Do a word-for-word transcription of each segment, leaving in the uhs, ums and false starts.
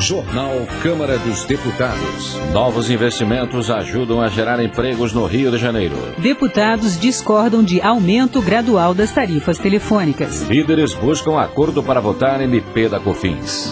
Jornal Câmara dos Deputados. Novos investimentos ajudam a gerar empregos no Rio de Janeiro. Deputados discordam de aumento gradual das tarifas telefônicas. Líderes buscam acordo para votar M P da Cofins.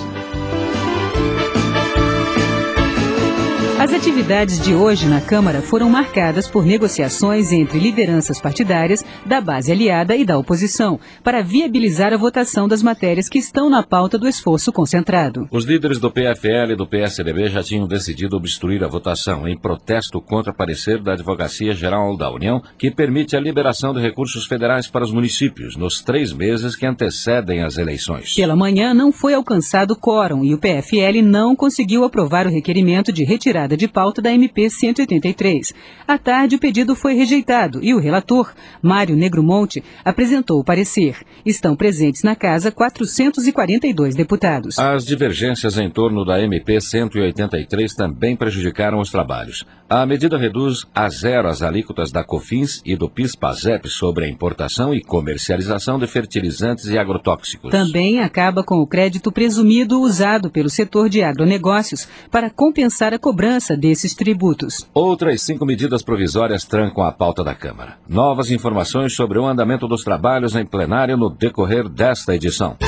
As atividades de hoje na Câmara foram marcadas por negociações entre lideranças partidárias, da base aliada e da oposição, para viabilizar a votação das matérias que estão na pauta do esforço concentrado. Os líderes do P F L e do P S D B já tinham decidido obstruir a votação em protesto contra parecer da Advocacia Geral da União, que permite a liberação de recursos federais para os municípios nos três meses que antecedem as eleições. Pela manhã não foi alcançado quórum e o P F L não conseguiu aprovar o requerimento de retirada de pauta da M P cento e oitenta e três. À tarde, o pedido foi rejeitado e o relator, Mário Negromonte, apresentou o parecer. Estão presentes na casa quatrocentos e quarenta e dois deputados. As divergências em torno da M P cento e oitenta e três também prejudicaram os trabalhos. A medida reduz a zero as alíquotas da Cofins e do PIS/PASEP sobre a importação e comercialização de fertilizantes e agrotóxicos. Também acaba com o crédito presumido usado pelo setor de agronegócios para compensar a cobrança desses tributos. Outras cinco medidas provisórias trancam a pauta da Câmara. Novas informações sobre o andamento dos trabalhos em plenário no decorrer desta edição.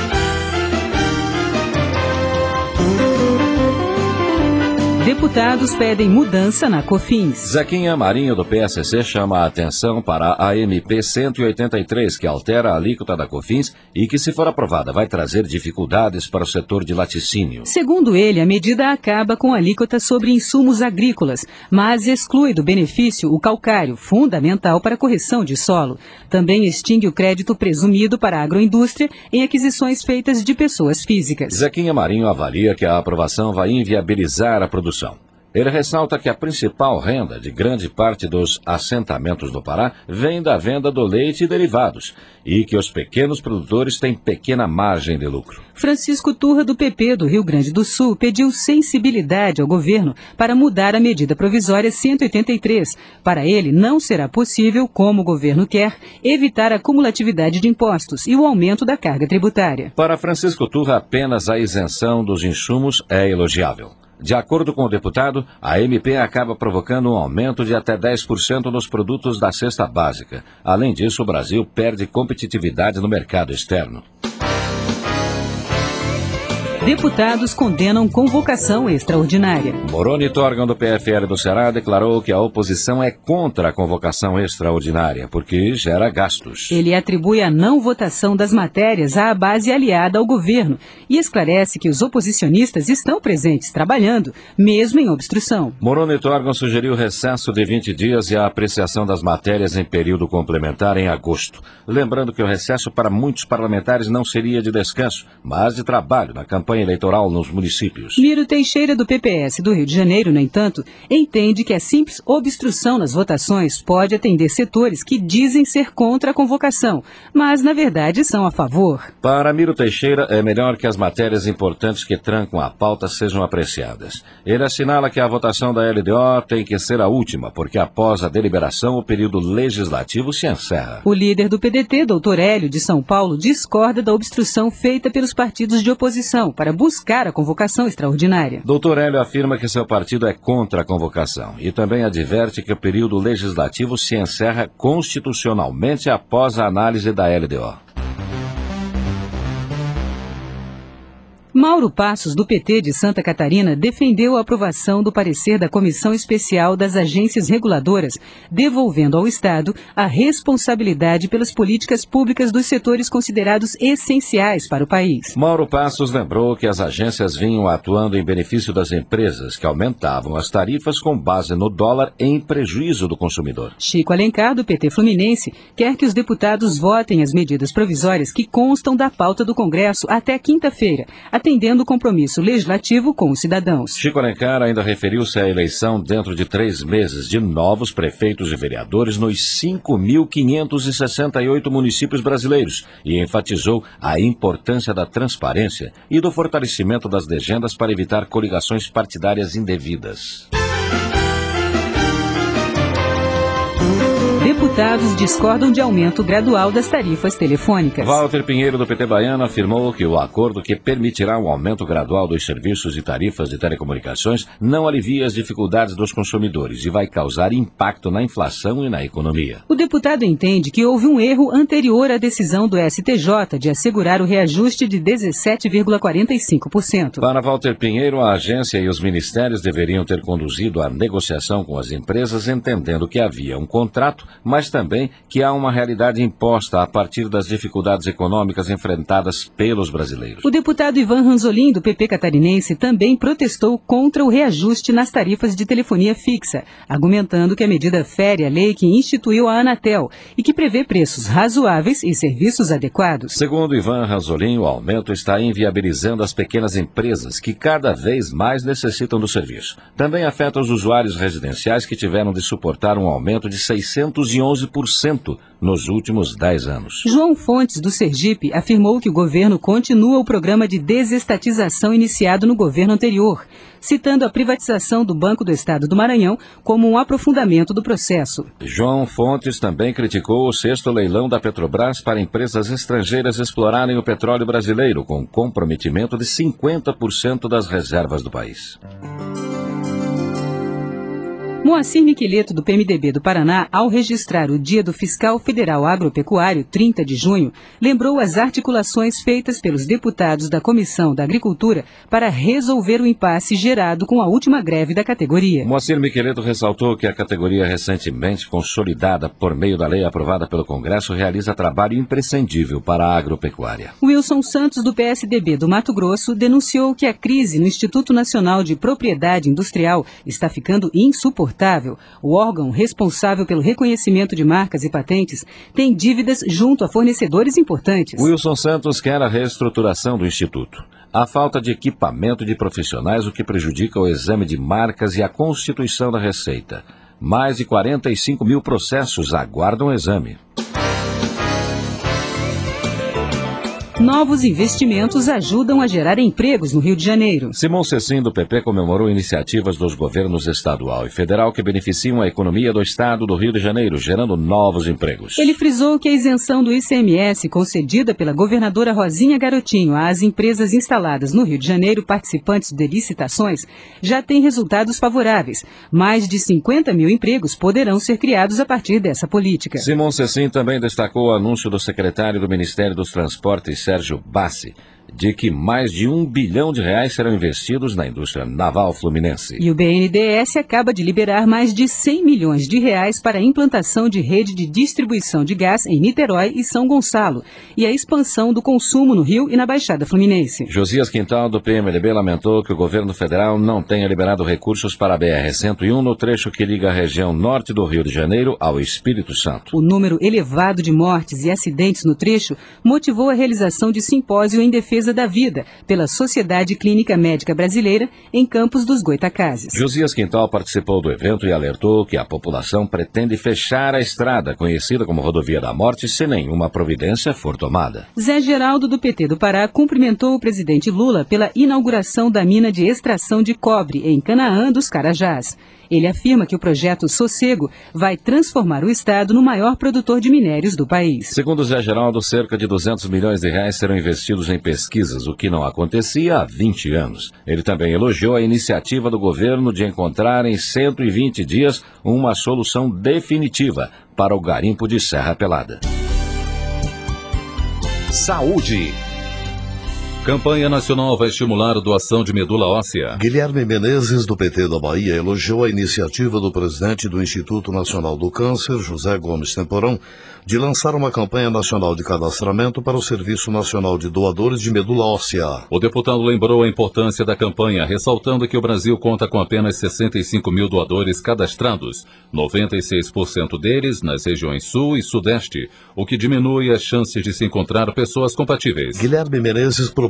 Deputados pedem mudança na Cofins. Zequinha Marinho, do P S C, chama a atenção para a M P cento e oitenta e três, que altera a alíquota da Cofins e que, se for aprovada, vai trazer dificuldades para o setor de laticínio. Segundo ele, a medida acaba com a alíquota sobre insumos agrícolas, mas exclui do benefício o calcário, fundamental para a correção de solo. Também extingue o crédito presumido para a agroindústria em aquisições feitas de pessoas físicas. Zequinha Marinho avalia que a aprovação vai inviabilizar a produção. Ele ressalta que a principal renda de grande parte dos assentamentos do Pará vem da venda do leite e derivados, e que os pequenos produtores têm pequena margem de lucro. Francisco Turra, do P P do Rio Grande do Sul, pediu sensibilidade ao governo para mudar a medida provisória cento e oitenta e três. Para ele, não será possível, como o governo quer, evitar a cumulatividade de impostos e o aumento da carga tributária. Para Francisco Turra, apenas a isenção dos insumos é elogiável. De acordo com o deputado, a M P acaba provocando um aumento de até dez por cento nos produtos da cesta básica. Além disso, o Brasil perde competitividade no mercado externo. Deputados condenam convocação extraordinária. Moroni Torgan, do P F L do Ceará, declarou que a oposição é contra a convocação extraordinária, porque gera gastos. Ele atribui a não votação das matérias à base aliada ao governo e esclarece que os oposicionistas estão presentes, trabalhando, mesmo em obstrução. Moroni Torgan sugeriu recesso de vinte dias e a apreciação das matérias em período complementar em agosto. Lembrando que o recesso para muitos parlamentares não seria de descanso, mas de trabalho na campanha eleitoral nos municípios. Miro Teixeira, do P P S do Rio de Janeiro, no entanto, entende que a simples obstrução nas votações pode atender setores que dizem ser contra a convocação, mas na verdade são a favor. Para Miro Teixeira, é melhor que as matérias importantes que trancam a pauta sejam apreciadas. Ele assinala que a votação da L D O tem que ser a última, porque após a deliberação o período legislativo se encerra. O líder do P D T, doutor Hélio, de São Paulo, discorda da obstrução feita pelos partidos de oposição para buscar a convocação extraordinária. doutor Hélio afirma que seu partido é contra a convocação e também adverte que o período legislativo se encerra constitucionalmente após a análise da L D O. Mauro Passos, do P T de Santa Catarina, defendeu a aprovação do parecer da Comissão Especial das Agências Reguladoras, devolvendo ao Estado a responsabilidade pelas políticas públicas dos setores considerados essenciais para o país. Mauro Passos lembrou que as agências vinham atuando em benefício das empresas, que aumentavam as tarifas com base no dólar em prejuízo do consumidor. Chico Alencar, do P T Fluminense, quer que os deputados votem as medidas provisórias que constam da pauta do Congresso até quinta-feira, atendendo o compromisso legislativo com os cidadãos. Chico Alencar ainda referiu-se à eleição dentro de três meses de novos prefeitos e vereadores nos cinco mil quinhentos e sessenta e oito municípios brasileiros e enfatizou a importância da transparência e do fortalecimento das legendas para evitar coligações partidárias indevidas. deputados discordam de aumento gradual das tarifas telefônicas. Walter Pinheiro, do P T Baiano, afirmou que o acordo que permitirá um aumento gradual dos serviços e tarifas de telecomunicações não alivia as dificuldades dos consumidores e vai causar impacto na inflação e na economia. O deputado entende que houve um erro anterior à decisão do S T J de assegurar o reajuste de dezessete vírgula quarenta e cinco por cento. Para Walter Pinheiro, a agência e os ministérios deveriam ter conduzido a negociação com as empresas, entendendo que havia um contrato, mas também que há uma realidade imposta a partir das dificuldades econômicas enfrentadas pelos brasileiros. O deputado Ivan Ranzolin, do P P catarinense, também protestou contra o reajuste nas tarifas de telefonia fixa, argumentando que a medida fere a lei que instituiu a Anatel e que prevê preços razoáveis e serviços adequados. Segundo Ivan Ranzolin, o aumento está inviabilizando as pequenas empresas que cada vez mais necessitam do serviço. Também afeta os usuários residenciais que tiveram de suportar um aumento de seiscentos e onze por cento nos últimos dez anos. João Fontes, do Sergipe, afirmou que o governo continua o programa de desestatização iniciado no governo anterior, citando a privatização do Banco do Estado do Maranhão como um aprofundamento do processo. João Fontes também criticou o sexto leilão da Petrobras para empresas estrangeiras explorarem o petróleo brasileiro, com comprometimento de cinquenta por cento das reservas do país. Moacir Miqueleto, do P M D B do Paraná, ao registrar o Dia do Fiscal Federal Agropecuário, trinta de junho, lembrou as articulações feitas pelos deputados da Comissão da Agricultura para resolver o impasse gerado com a última greve da categoria. Moacir Miqueleto ressaltou que a categoria recentemente consolidada por meio da lei aprovada pelo Congresso realiza trabalho imprescindível para a agropecuária. Wilson Santos, do P S D B do Mato Grosso, denunciou que a crise no Instituto Nacional de Propriedade Industrial está ficando insuportável. O órgão responsável pelo reconhecimento de marcas e patentes tem dívidas junto a fornecedores importantes. Wilson Santos quer a reestruturação do Instituto. A falta de equipamento de profissionais, o que prejudica o exame de marcas e a constituição da Receita. Mais de quarenta e cinco mil processos aguardam exame. Novos investimentos ajudam a gerar empregos no Rio de Janeiro. Simão Cecim, do P P, comemorou iniciativas dos governos estadual e federal que beneficiam a economia do estado do Rio de Janeiro, gerando novos empregos. Ele frisou que a isenção do I C M S concedida pela governadora Rosinha Garotinho às empresas instaladas no Rio de Janeiro, participantes de licitações, já tem resultados favoráveis. Mais de cinquenta mil empregos poderão ser criados a partir dessa política. Simão Cecim também destacou o anúncio do secretário do Ministério dos Transportes, Sérgio Bassi, de que mais de um bilhão de reais serão investidos na indústria naval fluminense. E o B N D E S acaba de liberar mais de cem milhões de reais para a implantação de rede de distribuição de gás em Niterói e São Gonçalo e a expansão do consumo no Rio e na Baixada Fluminense. Josias Quintal, do P M D B, lamentou que o governo federal não tenha liberado recursos para a B R cento e um no trecho que liga a região norte do Rio de Janeiro ao Espírito Santo. O número elevado de mortes e acidentes no trecho motivou a realização de simpósio em defesa da vida pela Sociedade Clínica Médica Brasileira em Campos dos Goitacazes. Josias Quintal participou do evento e alertou que a população pretende fechar a estrada, conhecida como Rodovia da Morte, se nenhuma providência for tomada. Zé Geraldo, do P T do Pará, cumprimentou o presidente Lula pela inauguração da mina de extração de cobre em Canaã dos Carajás. Ele afirma que o projeto Sossego vai transformar o estado no maior produtor de minérios do país. Segundo Zé Geraldo, cerca de duzentos milhões de reais serão investidos em pesquisas, o que não acontecia há vinte anos. Ele também elogiou a iniciativa do governo de encontrar em cento e vinte dias uma solução definitiva para o garimpo de Serra Pelada. Saúde. Campanha nacional vai estimular a doação de medula óssea. Guilherme Menezes, do P T da Bahia, elogiou a iniciativa do presidente do Instituto Nacional do Câncer, José Gomes Temporão, de lançar uma campanha nacional de cadastramento para o Serviço Nacional de Doadores de Medula Óssea. O deputado lembrou a importância da campanha, ressaltando que o Brasil conta com apenas sessenta e cinco mil doadores cadastrados, noventa e seis por cento deles nas regiões Sul e Sudeste, o que diminui as chances de se encontrar pessoas compatíveis. Guilherme Menezes propôs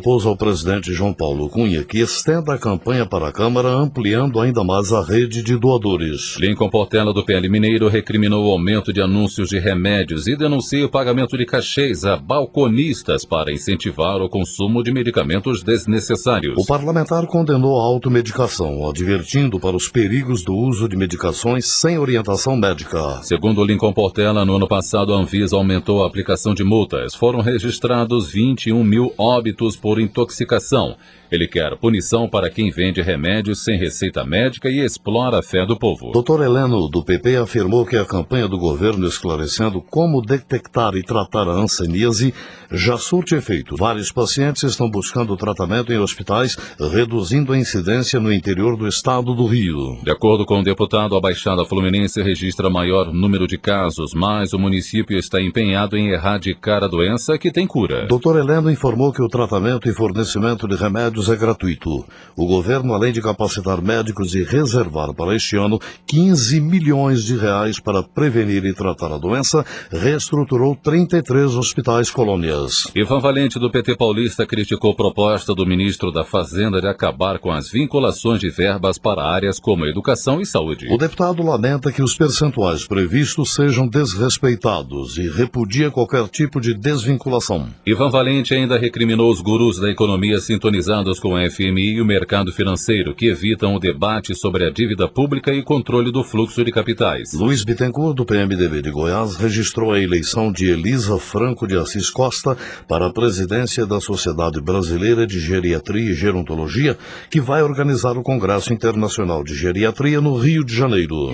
propôs ao presidente João Paulo Cunha que estenda a campanha para a Câmara, ampliando ainda mais a rede de doadores. Lincoln Portela, do P L Mineiro, recriminou o aumento de anúncios de remédios e denuncia o pagamento de cachês a balconistas para incentivar o consumo de medicamentos desnecessários. O parlamentar condenou a automedicação, advertindo para os perigos do uso de medicações sem orientação médica. Segundo Lincoln Portela, no ano passado a Anvisa aumentou a aplicação de multas. Foram registrados vinte e um mil óbitos por intoxicação. Ele quer punição para quem vende remédios sem receita médica e explora a fé do povo. doutor Heleno, do P P, afirmou que a campanha do governo esclarecendo como detectar e tratar a hanseníase já surte efeito. Vários pacientes estão buscando tratamento em hospitais, reduzindo a incidência no interior do estado do Rio. De acordo com o deputado, a Baixada Fluminense registra maior número de casos, mas o município está empenhado em erradicar a doença que tem cura. doutor Heleno informou que o tratamento e fornecimento de remédios é gratuito. O governo, além de capacitar médicos e reservar para este ano quinze milhões de reais para prevenir e tratar a doença, reestruturou trinta e três hospitais colônias. Ivan Valente, do P T paulista, criticou a proposta do ministro da Fazenda de acabar com as vinculações de verbas para áreas como educação e saúde. O deputado lamenta que os percentuais previstos sejam desrespeitados e repudia qualquer tipo de desvinculação. Ivan Valente ainda recriminou os gurus da economia sintonizados com o F M I e o mercado financeiro, que evitam o debate sobre a dívida pública e controle do fluxo de capitais. Luiz Bittencourt, do P M D B de Goiás, registrou a eleição de Elisa Franco de Assis Costa para a presidência da Sociedade Brasileira de Geriatria e Gerontologia, que vai organizar o Congresso Internacional de Geriatria no Rio de Janeiro.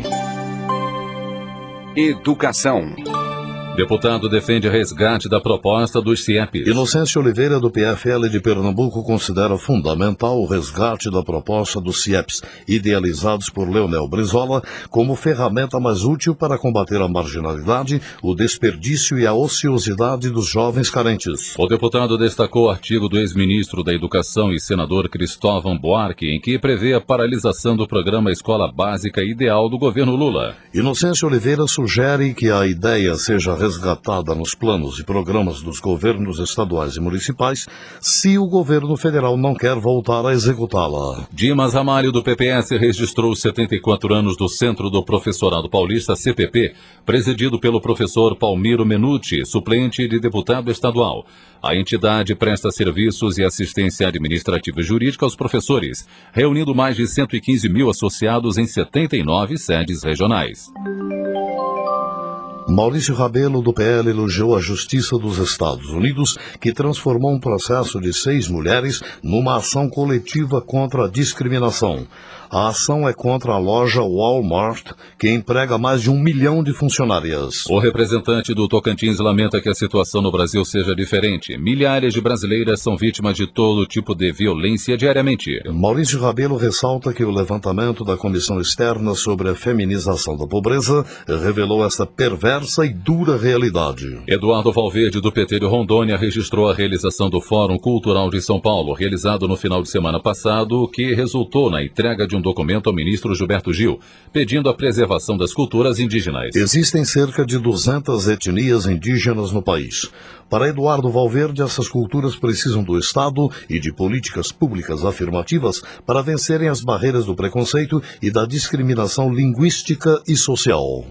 Educação. Deputado defende resgate da proposta dos C I E Ps. Inocêncio Oliveira, do P F L de Pernambuco, considera fundamental o resgate da proposta dos C I E Ps, idealizados por Leonel Brizola, como ferramenta mais útil para combater a marginalidade, o desperdício e a ociosidade dos jovens carentes. O deputado destacou o artigo do ex-ministro da Educação e senador Cristóvão Buarque, em que prevê a paralisação do programa Escola Básica Ideal do governo Lula. Inocêncio Oliveira sugere que a ideia seja resgatada nos planos e programas dos governos estaduais e municipais, se o governo federal não quer voltar a executá-la. Dimas Ramalho, do P P S, registrou setenta e quatro anos do Centro do Professorado Paulista, C P P, presidido pelo professor Palmiro Menuti, suplente de deputado estadual. A entidade presta serviços e assistência administrativa e jurídica aos professores, reunindo mais de cento e quinze mil associados em setenta e nove sedes regionais. Maurício Rabelo, do P L, elogiou a Justiça dos Estados Unidos, que transformou um processo de seis mulheres numa ação coletiva contra a discriminação. A ação é contra a loja Walmart, que emprega mais de um milhão de funcionárias. O representante do Tocantins lamenta que a situação no Brasil seja diferente. Milhares de brasileiras são vítimas de todo tipo de violência diariamente. Maurício Rabelo ressalta que o levantamento da Comissão Externa sobre a Feminização da Pobreza revelou esta perversa e dura realidade. Eduardo Valverde, do P T de Rondônia, registrou a realização do Fórum Cultural de São Paulo, realizado no final de semana passado, que resultou na entrega de um documento ao ministro Gilberto Gil, pedindo a preservação das culturas indígenas. Existem cerca de duzentas etnias indígenas no país. Para Eduardo Valverde, essas culturas precisam do Estado e de políticas públicas afirmativas para vencerem as barreiras do preconceito e da discriminação linguística e social.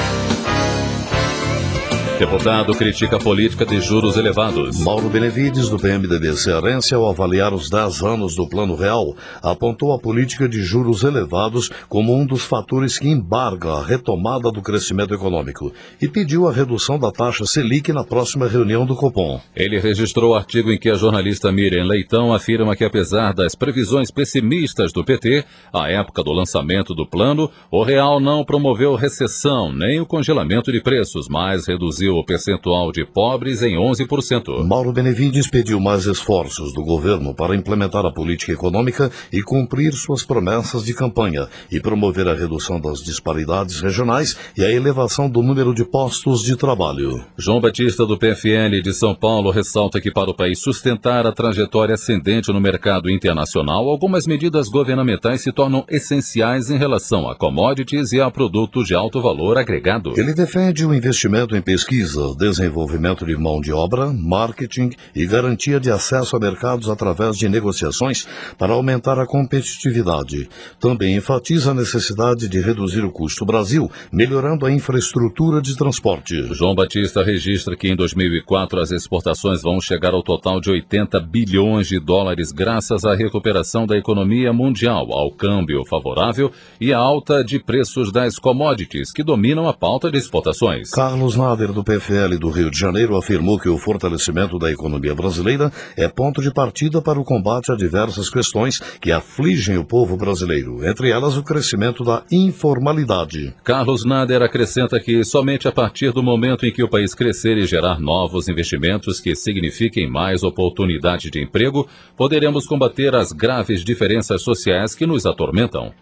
Deputado critica a política de juros elevados. Mauro Benevides, do P M D B cearense, ao avaliar os dez anos do Plano Real, apontou a política de juros elevados como um dos fatores que embarga a retomada do crescimento econômico e pediu a redução da taxa Selic na próxima reunião do Copom. Ele registrou o artigo em que a jornalista Miriam Leitão afirma que, apesar das previsões pessimistas do P T, à época do lançamento do plano, o Real não promoveu recessão nem o congelamento de preços, mas reduziu o percentual de pobres em onze por cento. Mauro Benevides pediu mais esforços do governo para implementar a política econômica e cumprir suas promessas de campanha e promover a redução das disparidades regionais e a elevação do número de postos de trabalho. João Batista, do P F L de São Paulo, ressalta que para o país sustentar a trajetória ascendente no mercado internacional, algumas medidas governamentais se tornam essenciais em relação a commodities e a produtos de alto valor agregado. Ele defende o investimento em pesquisa visa desenvolvimento de mão de obra, marketing e garantia de acesso a mercados através de negociações para aumentar a competitividade. Também enfatiza a necessidade de reduzir o custo Brasil, melhorando a infraestrutura de transporte. João Batista registra que em dois mil e quatro as exportações vão chegar ao total de oitenta bilhões de dólares graças à recuperação da economia mundial, ao câmbio favorável e à alta de preços das commodities que dominam a pauta de exportações. Carlos Nader, do P F L do Rio de Janeiro, afirmou que o fortalecimento da economia brasileira é ponto de partida para o combate a diversas questões que afligem o povo brasileiro, entre elas o crescimento da informalidade. Carlos Nader acrescenta que somente a partir do momento em que o país crescer e gerar novos investimentos que signifiquem mais oportunidade de emprego, poderemos combater as graves diferenças sociais que nos atormentam.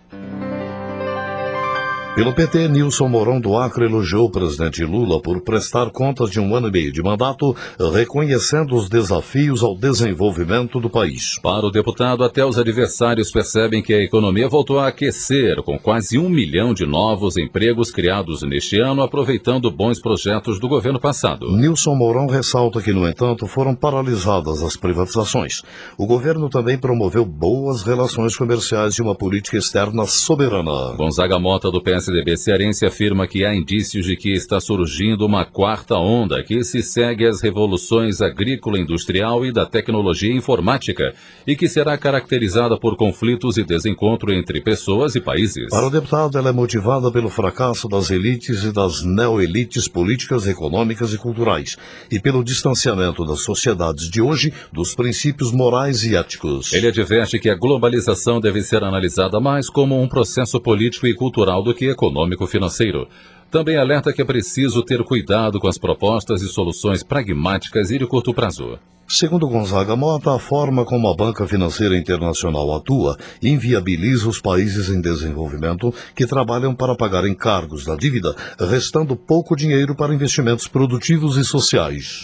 Pelo P T, Nilson Mourão do Acre elogiou o presidente Lula por prestar contas de um ano e meio de mandato, reconhecendo os desafios ao desenvolvimento do país. Para o deputado, até os adversários percebem que a economia voltou a aquecer, com quase um milhão de novos empregos criados neste ano, aproveitando bons projetos do governo passado. Nilson Mourão ressalta que, no entanto, foram paralisadas as privatizações. O governo também promoveu boas relações comerciais e uma política externa soberana. Gonzaga Mota, do P S D B cearense, afirma que há indícios de que está surgindo uma quarta onda que se segue às revoluções agrícola, industrial e da tecnologia informática e que será caracterizada por conflitos e desencontro entre pessoas e países. Para o deputado, ela é motivada pelo fracasso das elites e das neoelites políticas, econômicas e culturais e pelo distanciamento das sociedades de hoje dos princípios morais e éticos. Ele adverte que a globalização deve ser analisada mais como um processo político e cultural do que econômico-financeiro. Também alerta que é preciso ter cuidado com as propostas e soluções pragmáticas e de curto prazo. Segundo Gonzaga Mota, a forma como a banca financeira internacional atua inviabiliza os países em desenvolvimento que trabalham para pagar encargos da dívida, restando pouco dinheiro para investimentos produtivos e sociais.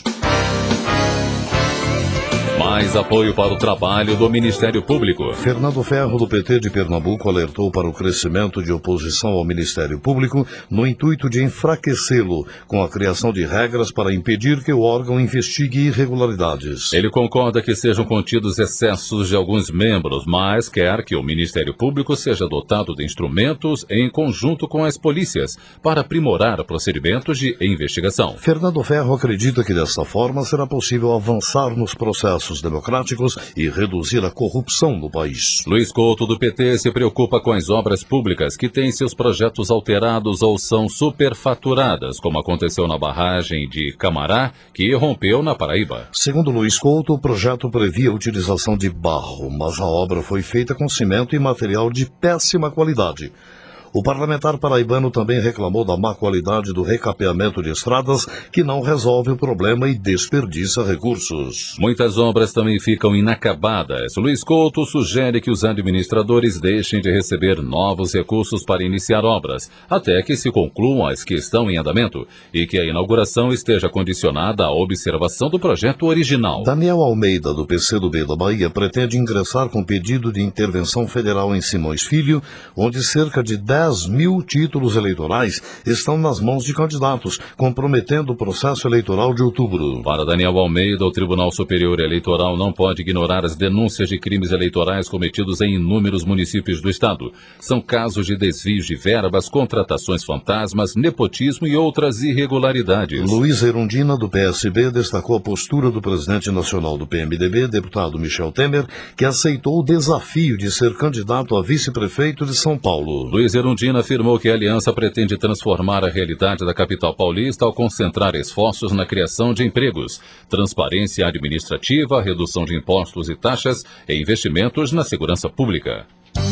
Mais apoio para o trabalho do Ministério Público. Fernando Ferro, do P T de Pernambuco, alertou para o crescimento de oposição ao Ministério Público no intuito de enfraquecê-lo, com a criação de regras para impedir que o órgão investigue irregularidades. Ele concorda que sejam contidos excessos de alguns membros, mas quer que o Ministério Público seja dotado de instrumentos em conjunto com as polícias para aprimorar procedimentos de investigação. Fernando Ferro acredita que dessa forma será possível avançar nos processos democráticos e reduzir a corrupção no país. Luiz Couto, do P T, se preocupa com as obras públicas que têm seus projetos alterados ou são superfaturadas, como aconteceu na barragem de Camará, que rompeu na Paraíba. Segundo Luiz Couto, o projeto previa a utilização de barro, mas a obra foi feita com cimento e material de péssima qualidade. O parlamentar paraibano também reclamou da má qualidade do recapeamento de estradas, que não resolve o problema e desperdiça recursos. Muitas obras também ficam inacabadas. Luiz Couto sugere que os administradores deixem de receber novos recursos para iniciar obras, até que se concluam as que estão em andamento, e que a inauguração esteja condicionada à observação do projeto original. Daniel Almeida, do P C do B da Bahia, pretende ingressar com pedido de intervenção federal em Simões Filho, onde cerca de dez mil títulos eleitorais estão nas mãos de candidatos, comprometendo o processo eleitoral de outubro. Para Daniel Almeida, o Tribunal Superior Eleitoral não pode ignorar as denúncias de crimes eleitorais cometidos em inúmeros municípios do estado. São casos de desvios de verbas, contratações fantasmas, nepotismo e outras irregularidades. Luiz Erundina, do P S B, destacou a postura do presidente nacional do P M D B, deputado Michel Temer, que aceitou o desafio de ser candidato a vice-prefeito de São Paulo. Luiz Erundina afirmou que a aliança pretende transformar a realidade da capital paulista ao concentrar esforços na criação de empregos, transparência administrativa, redução de impostos e taxas e investimentos na segurança pública.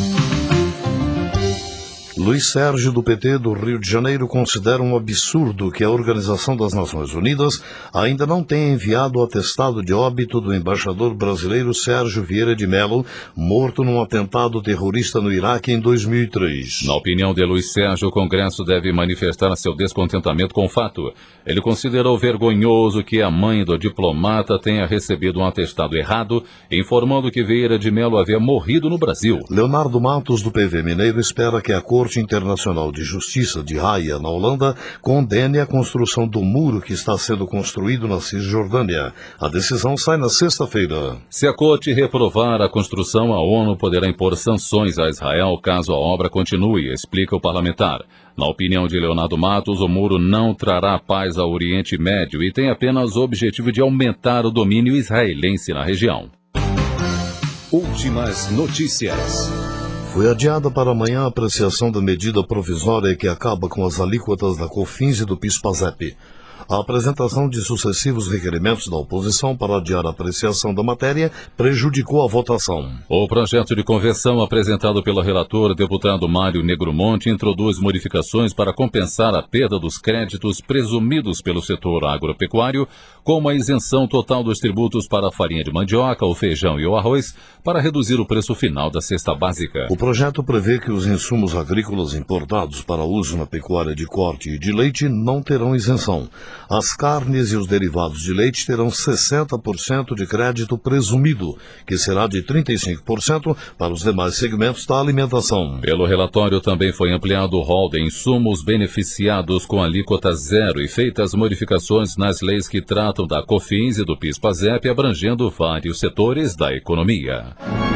Luiz Sérgio, do P T do Rio de Janeiro, considera um absurdo que a Organização das Nações Unidas ainda não tenha enviado o atestado de óbito do embaixador brasileiro Sérgio Vieira de Mello, morto num atentado terrorista no Iraque em dois mil e três. Na opinião de Luiz Sérgio, o Congresso deve manifestar seu descontentamento com o fato. Ele considerou vergonhoso que a mãe do diplomata tenha recebido um atestado errado, informando que Vieira de Mello havia morrido no Brasil. Leonardo Matos, do P V Mineiro, espera que a Corte Corte Internacional de Justiça de Haia, na Holanda, condene a construção do muro que está sendo construído na Cisjordânia. A decisão sai na sexta-feira. Se a Corte reprovar a construção, a ONU poderá impor sanções a Israel caso a obra continue, explica o parlamentar. Na opinião de Leonardo Matos, o muro não trará paz ao Oriente Médio e tem apenas o objetivo de aumentar o domínio israelense na região. Últimas notícias. Foi adiada para amanhã a apreciação da medida provisória que acaba com as alíquotas da COFINS e do PIS/PASEP. A apresentação de sucessivos requerimentos da oposição para adiar a apreciação da matéria prejudicou a votação. O projeto de conversão apresentado pelo relator, deputado Mário Negromonte, introduz modificações para compensar a perda dos créditos presumidos pelo setor agropecuário, como a isenção total dos tributos para a farinha de mandioca, o feijão e o arroz, para reduzir o preço final da cesta básica. O projeto prevê que os insumos agrícolas importados para uso na pecuária de corte e de leite não terão isenção. As carnes e os derivados de leite terão sessenta por cento de crédito presumido, que será de trinta e cinco por cento para os demais segmentos da alimentação. Pelo relatório também foi ampliado o rol de insumos beneficiados com alíquota zero e feitas modificações nas leis que tratam da COFINS e do PIS/PASEP, abrangendo vários setores da economia.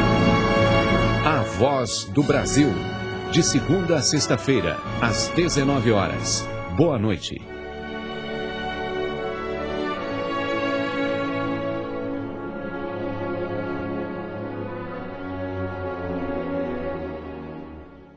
A Voz do Brasil. De segunda a sexta-feira, às dezenove horas. Boa noite.